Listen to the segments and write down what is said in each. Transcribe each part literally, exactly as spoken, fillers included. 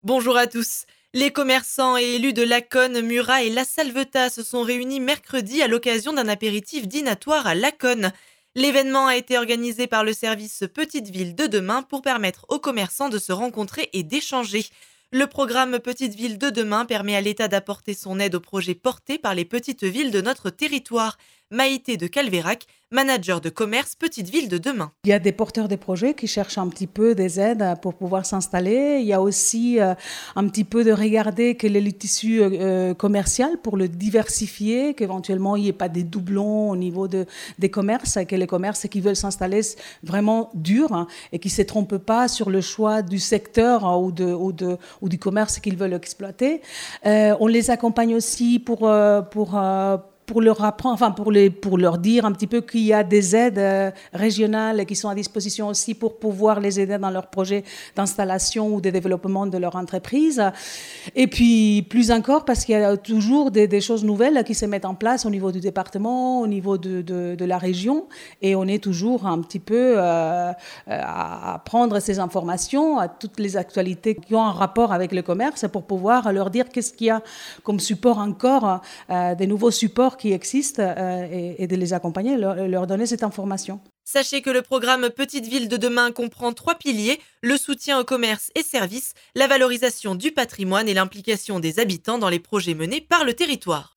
Bonjour à tous. Les commerçants et élus de Laconne, Murat et La Salvetat se sont réunis mercredi à l'occasion d'un apéritif dînatoire à Laconne. L'événement a été organisé par le service Petite Ville de demain pour permettre aux commerçants de se rencontrer et d'échanger. Le programme Petite Ville de demain permet à l'État d'apporter son aide aux projets portés par les petites villes de notre territoire. Maïté de Calvérac, manager de commerce Petite Ville de demain. Il y a des porteurs de projets qui cherchent un petit peu des aides pour pouvoir s'installer. Il y a aussi euh, un petit peu de regarder quel est le tissu euh, commercial pour le diversifier, qu'éventuellement il n'y ait pas des doublons au niveau de, des commerces, que les commerces qui veulent s'installer vraiment durs hein, et qui ne se trompent pas sur le choix du secteur hein, ou, de, ou, de, ou du commerce qu'ils veulent exploiter. Euh, on les accompagne aussi pour... Euh, pour euh, pour leur apprendre, enfin pour, les, pour leur dire un petit peu qu'il y a des aides euh, régionales qui sont à disposition aussi pour pouvoir les aider dans leurs projets d'installation ou de développement de leur entreprise. Et puis plus encore parce qu'il y a toujours des, des choses nouvelles qui se mettent en place au niveau du département, au niveau de, de, de la région, et on est toujours un petit peu euh, à prendre ces informations, à toutes les actualités qui ont un rapport avec le commerce pour pouvoir leur dire qu'est-ce qu'il y a comme support encore, euh, des nouveaux supports qui existent euh, et, et de les accompagner, leur, leur donner cette information. Sachez que le programme Petite Ville de demain comprend trois piliers, le soutien au commerce et services, la valorisation du patrimoine et l'implication des habitants dans les projets menés par le territoire.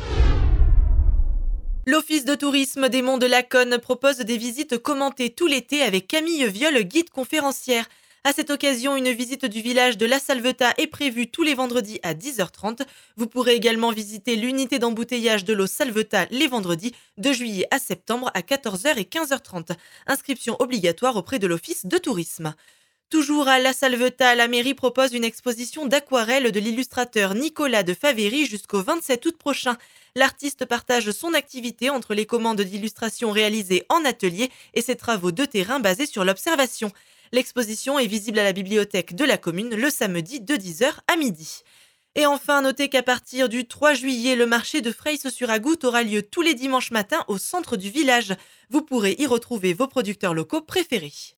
L'Office de tourisme des Monts de Laconne propose des visites commentées tout l'été avec Camille Viol, guide conférencière. À cette occasion, une visite du village de La Salvetat est prévue tous les vendredis à dix heures trente. Vous pourrez également visiter l'unité d'embouteillage de l'eau Salvetat les vendredis de juillet à septembre à quatorze heures et quinze heures trente. Inscription obligatoire auprès de l'Office de tourisme. Toujours à La Salvetat, la mairie propose une exposition d'aquarelles de l'illustrateur Nicolas de Favéry jusqu'au vingt-sept août prochain. L'artiste partage son activité entre les commandes d'illustration réalisées en atelier et ses travaux de terrain basés sur l'observation. L'exposition est visible à la bibliothèque de la commune le samedi de dix heures à midi. Et enfin, notez qu'à partir du trois juillet, le marché de Freysse-sur-Agoutte aura lieu tous les dimanches matins au centre du village. Vous pourrez y retrouver vos producteurs locaux préférés.